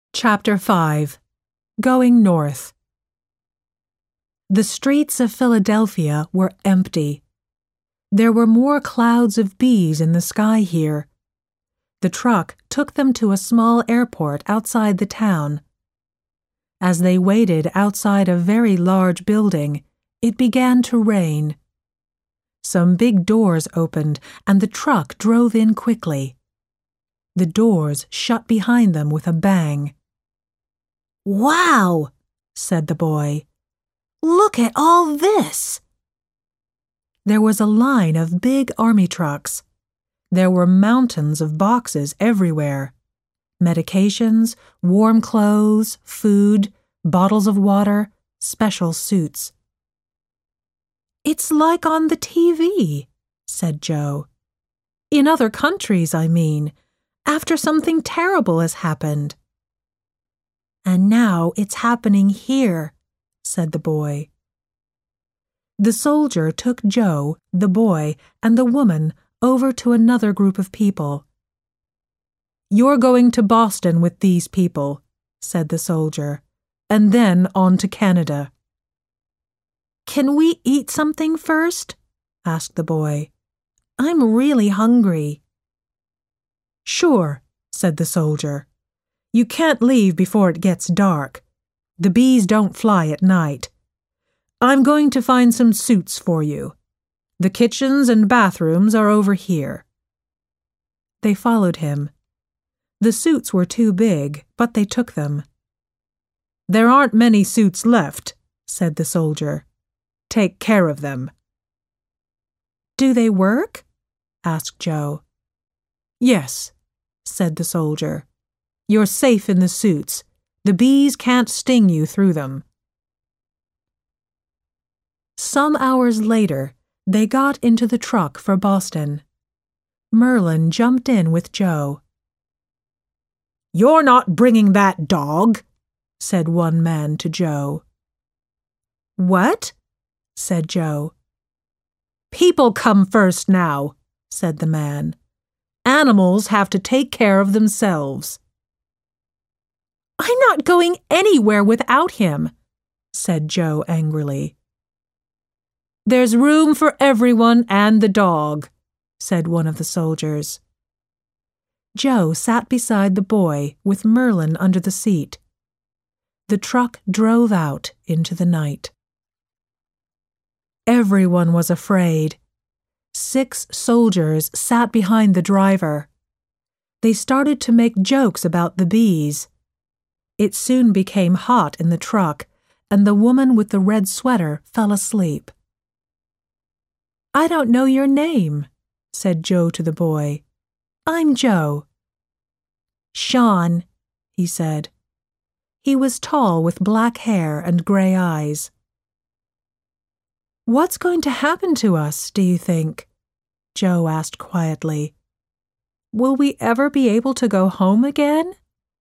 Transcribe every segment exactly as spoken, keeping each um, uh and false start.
Chapter five. Going North. The streets of Philadelphia were empty. There were more clouds of bees in the sky here. The truck took them to a small airport outside the town. As they waited outside a very large building, it began to rain. Some big doors opened, and the truck drove in quickly. The doors shut behind them with a bang. "Wow," said the boy. "Look at all this." There was a line of big army trucks. There were mountains of boxes everywhere. Medications, warm clothes, food, bottles of water, special suits. "It's like on the T V," said Joe. "In other countries, I mean, after something terrible has happened." "And now it's happening here," said the boy. The soldier took Joe, the boy, and the woman over to another group of people. "You're going to Boston with these people," said the soldier, "and then on to Canada." "Can we eat something first?" asked the boy. "I'm really hungry." "Sure," said the soldier. "You can't leave before it gets dark. The bees don't fly at night. I'm going to find some suits for you. The kitchens and bathrooms are over here." They followed him. The suits were too big, but they took them. "There aren't many suits left," said the soldier. "Take care of them." "Do they work?" asked Joe. "Yes," said the soldier. "You're safe in the suits. The bees can't sting you through them." Some hours later, they got into the truck for Boston. Merlin jumped in with Joe. "You're not bringing that dog," said one man to Joe. "What?" said Joe. "People come first now," said the man. "Animals have to take care of themselves." "I'm not going anywhere without him," said Joe angrily. "There's room for everyone and the dog," said one of the soldiers. Joe sat beside the boy with Merlin under the seat. The truck drove out into the night. Everyone was afraid. Six soldiers sat behind the driver. They started to make jokes about the bees. It soon became hot in the truck, and the woman with the red sweater fell asleep. "I don't know your name," said Joe to the boy. "I'm Joe." "Sean," he said. He was tall with black hair and gray eyes. "What's going to happen to us, do you think?" Joe asked quietly. "Will we ever be able to go home again?"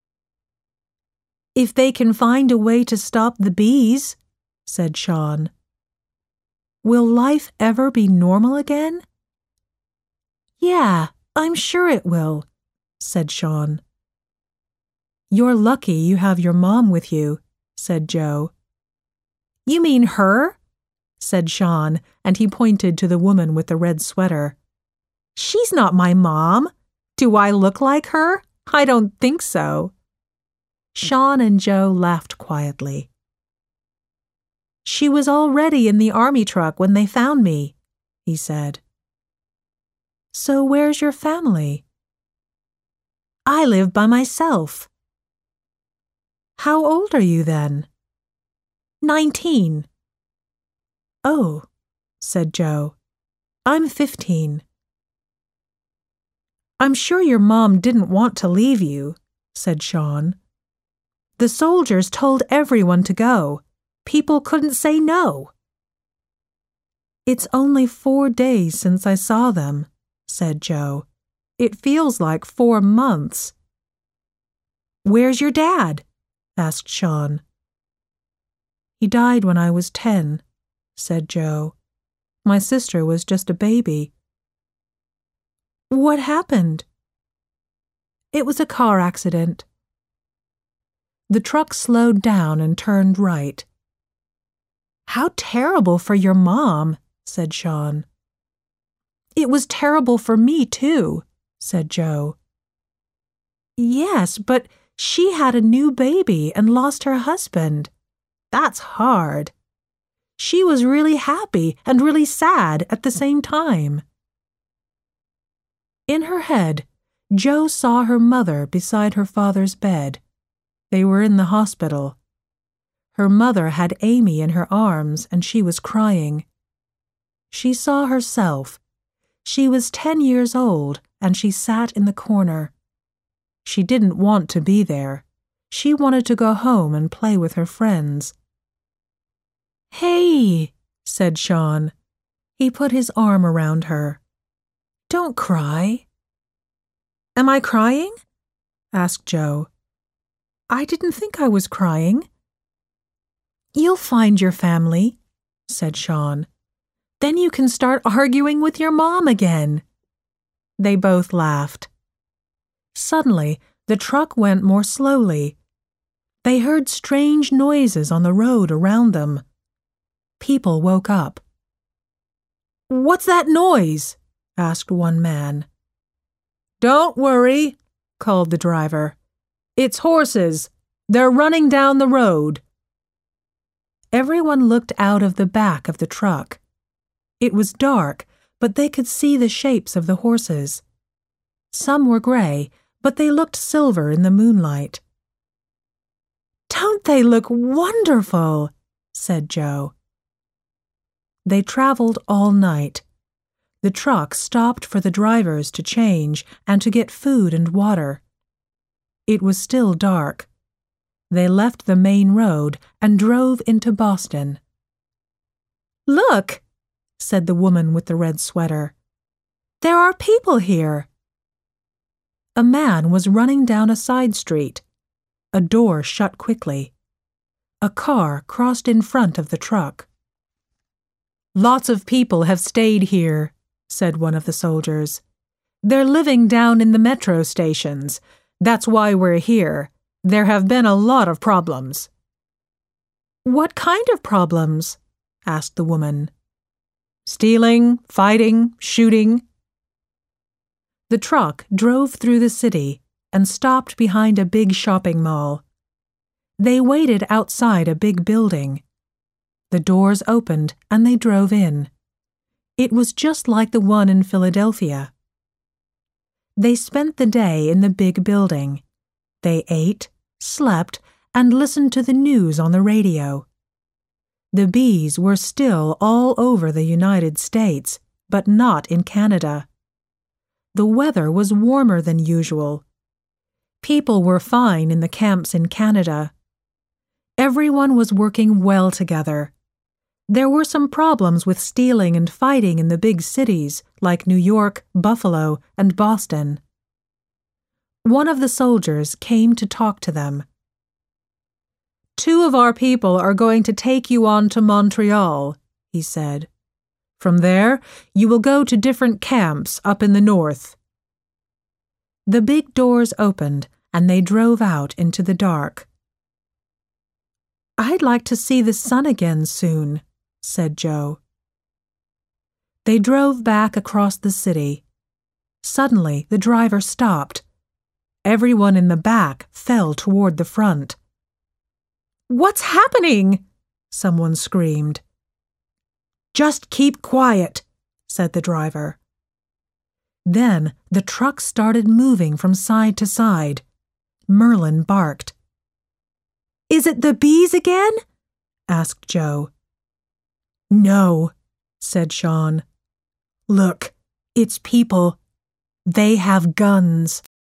"If they can find a way to stop the bees," said Sean. "Will life ever be normal again?" "Yeah, I'm sure it will," said Sean. "You're lucky you have your mom with you," said Joe. "You mean her?" said Sean, and he pointed to the woman with the red sweater. "She's not my mom. Do I look like her? I don't think so." Sean and Joe laughed quietly. "She was already in the army truck when they found me," he said. "So where's your family?" "I live by myself." "How old are you then?" Nineteen. "Oh," said Joe. "I'm fifteen." "I'm sure your mom didn't want to leave you," said Sean. "The soldiers told everyone to go. People couldn't say no." "It's only four days since I saw them," said Joe. "It feels like four months." "Where's your dad?" asked Sean. "He died when I was ten," said Joe. "My sister was just a baby." "What happened?" "It was a car accident." The truck slowed down and turned right. "How terrible for your mom," said Sean. "It was terrible for me, too," said Joe. "Yes, but she had a new baby and lost her husband. That's hard. She was really happy and really sad at the same time." In her head, Joe saw her mother beside her father's bed. They were in the hospital. Her mother had Amy in her arms and she was crying. She saw herself. She was ten years old and she sat in the corner. She didn't want to be there. She wanted to go home and play with her friends. "Hey," said Sean. He put his arm around her. "Don't cry." "Am I crying?" asked Joe. "I didn't think I was crying." "You'll find your family," said Sean. "Then you can start arguing with your mom again." They both laughed. Suddenly, the truck went more slowly. They heard strange noises on the road around them. People woke up. "What's that noise?" asked one man. "Don't worry," called the driver. "It's horses. They're running down the road." Everyone looked out of the back of the truck. It was dark, but they could see the shapes of the horses. Some were gray, but they looked silver in the moonlight. "Don't they look wonderful?" said Joe. They traveled all night. The truck stopped for the drivers to change and to get food and water. It was still dark. They left the main road and drove into Boston. "Look," said the woman with the red sweater. "There are people here." A man was running down a side street. A door shut quickly. A car crossed in front of the truck. "Lots of people have stayed here," said one of the soldiers. "They're living down in the metro stations. That's why we're here. There have been a lot of problems." "What kind of problems?" asked the woman. "Stealing, fighting, shooting." The truck drove through the city and stopped behind a big shopping mall. They waited outside a big building. The doors opened and they drove in. It was just like the one in Philadelphia. They spent the day in the big building. They ate, slept, and listened to the news on the radio. The bees were still all over the United States, but not in Canada. The weather was warmer than usual. People were fine in the camps in Canada. Everyone was working well together. There were some problems with stealing and fighting in the big cities like New York, Buffalo, and Boston. One of the soldiers came to talk to them. "Two of our people are going to take you on to Montreal," he said. "From there, you will go to different camps up in the north." The big doors opened and they drove out into the dark. "I'd like to see the sun again soon," said Joe. They drove back across the city. Suddenly, the driver stopped. Everyone in the back fell toward the front. "What's happening?" someone screamed. "Just keep quiet," said the driver. Then the truck started moving from side to side. Merlin barked. "Is it the bees again?" asked Joe. "No," said Sean. "Look, it's people. They have guns."